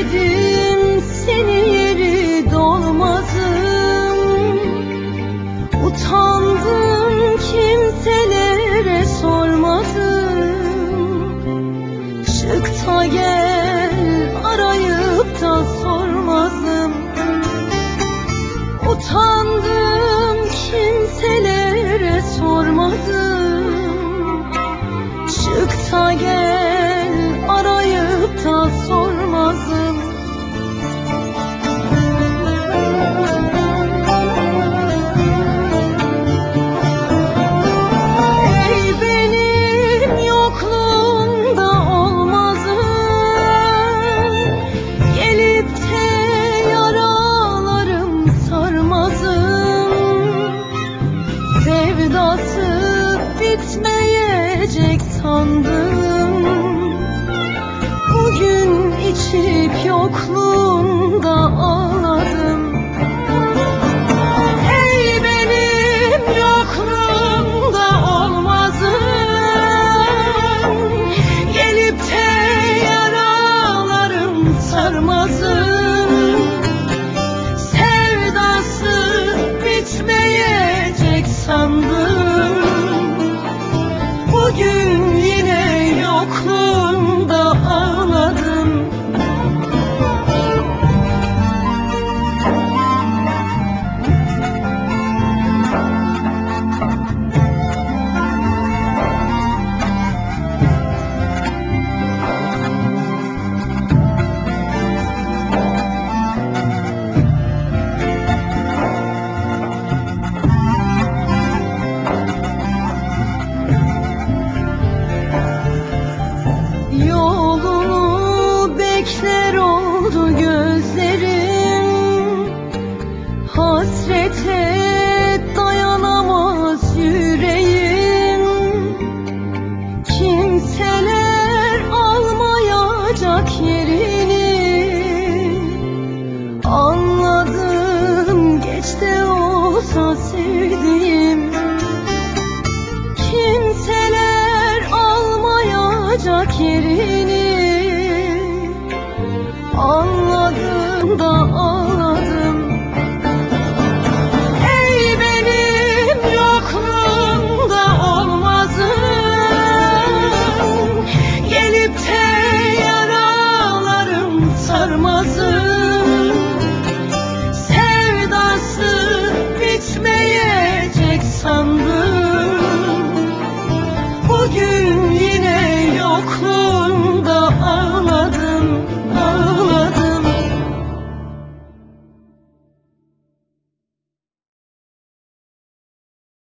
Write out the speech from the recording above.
Sevmedim seni yeri dolmazım. Utandım kimselere sormadım. Çık da gel arayıp da sormazım. Utandım kimselere sormadım. Çık da gel arayıp da sormazım. Ey benim yokluğumda olmazım. Gelip de yaralarım sarmazım. Sevdası bitmeyecek sandım. Bugün içip yokluğunda ağladım. Ey benim yokluğumda olmazım. Gelip de yaralarım sarmazım. Sevdası bitmeyecek sandım. Bugün yine yokluğunda ağladım. Yolunu bekler oldu gözlerim. Hasrete dayanamaz yüreğim. Kimseler almayacak yerini. Anladım geç de olsa sevdiğim. Kimseler almayacak yerini. Anladım da ağladım. Ey benim yokluğumda olmazım. Gelip de yaralarım sarmazım.